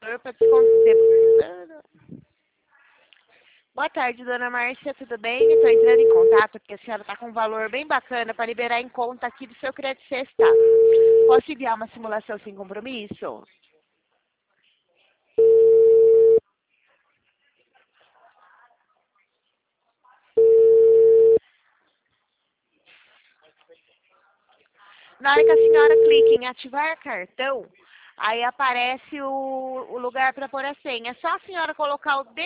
para Boa tarde, dona Márcia, tudo bem? Estou entrando em contato porque a senhora está com um valor bem bacana para liberar em conta aqui do seu crédito sexta. Posso enviar uma simulação sem compromisso? Na hora que a senhora clica em ativar cartão, aí aparece o lugar para pôr a senha. É só a senhora colocar o